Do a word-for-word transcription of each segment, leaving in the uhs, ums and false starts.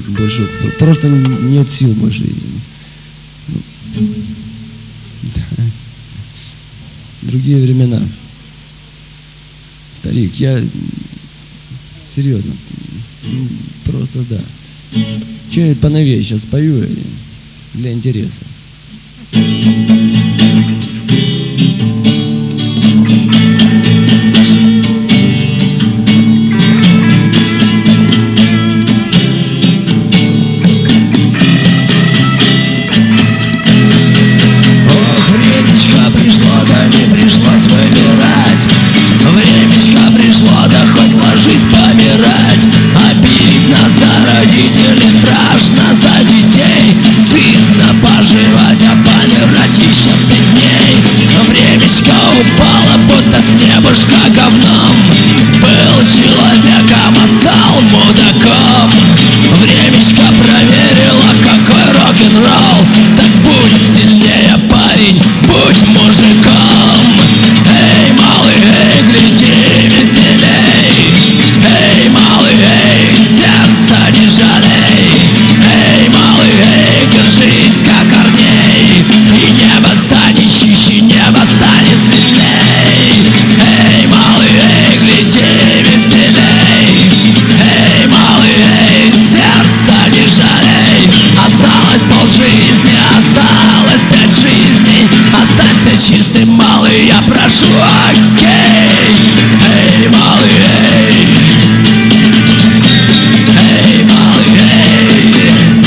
больше, просто нет сил больше. Другие времена. Старик, я серьезно, просто да. Что-нибудь поновее сейчас спою для интереса. Пришлось выбирать. Времечко пришло, да хоть ложись помирать. Обидно за родителей, страшно за детей. Стыдно поживать, а помирать еще стыдней. Времечко упало, будто с небушка говном. Был человеком, а стал мудаком. Времечко проверило, какой рок-н-ролл. Так будь сильнее, парень, будь мужиком. Эй, малый, эй, гляди веселей. Эй, малый, эй, сердца не жалей. Эй, малый, эй, держись как корней. И небо станет чище, небо станет светлей. Эй, малый, эй, гляди веселей. Эй, малый, эй, сердца не жалей. Осталось полжизни, осталось пять жизней. Останься чистым, малый, я прошу, окей. Эй, малый, эй. Эй, малый, эй.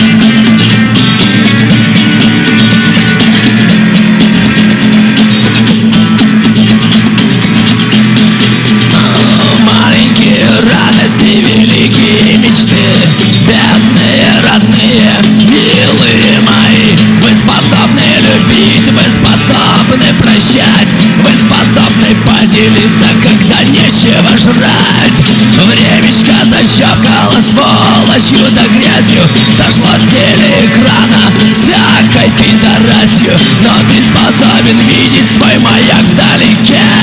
О, маленькие радости, великие мечты. Бедные, родные, милые мои. Вы способны любить, вы способны прощать. Вы способны поделиться, когда нечего жрать. Времечко защелкало сволочью да грязью. Сошло с телеэкрана всякой пидорасью. Но ты способен видеть свой маяк вдалеке.